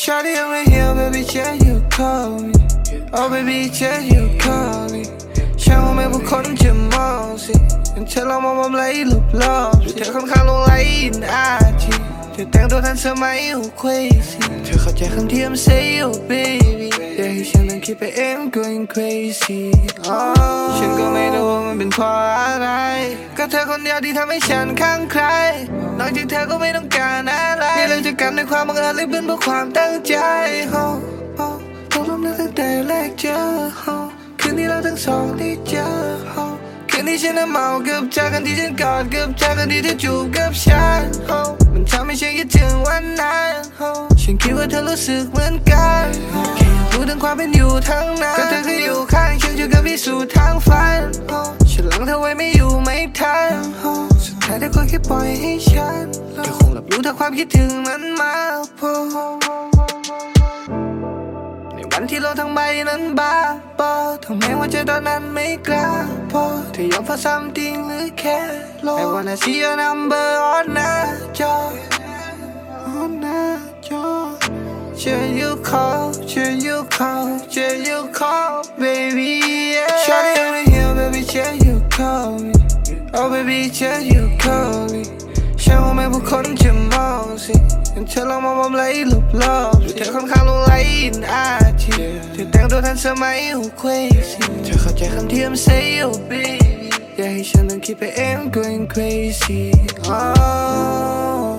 Shawty over here baby just you call me Oh baby just you call me ช่างว่าไม่ผู้คนจะมองสิเธอลองมองผมไหลหลบล้อมเธอค่อนข้างลงไหลอินอาทีเธอแต่งตัวทันสมัยโอ้ crazy เธอเข้าใจคำที่ I'm say oh baby อย่าให้ฉันต้องคิดไปเอง going crazy ฉันก็ไม่รู้ว่ามันเป็นเพราะอะไรก็เธอคนเดียวที่ทำให้ฉันข้างใครนอกจากเธอก็ไม่ต้องการอะไรนี่เราจะกันในความบังเอิญหรือเป็นเพราะความตั้งใจตกลงตั้งแต่แรกเจอคืนที่เราทั้งสองได้เจอคืนที่ฉันน่ะเมากับเธอกันที่ฉันกอดกับเธอกันที่เธอจูบกับฉันมันทำให้ฉันคิดถึงวันนั้นฉันคิดว่าเธอรู้สึกเหมือนกันแค่อยากรู้ถึงความเป็นอยู่ทั้งนั้นก็เธอเคยอยู่ข้างฉันจะกับพิสูจน์ทางฝันฉันหลังเธอไว้ไม่อยู่ไม่ทันสุดท้ายเธอก็แค่ปล่อยให้ฉันเธอคงรับรู้ถ้าความคิดถึงมันมาพอวันที่โลกทั้งใบนั้นบ้าบอถึงแม้ว่าใจตอนนั้นไม่กล้าพอเธอยอมเพราะ something หรือแค่โลก I wanna see your number on หน้าจอ on หน้าจอ Should you call Should you call Should you call baby yeah Shawty over here baby should you call me Oh baby should you call me ช่างว่าไม่ผู้คนจะมองสิเธอลองมองผมไหลหลบล้อมเธอค่อนข้างลงไหลอินอาทีเธอแต่งตัวทันสมัยโอ้ crazy เธอเข้าใจคำที่ I'm say oh baby อย่าให้ฉันต้องคิดไปเอง going crazy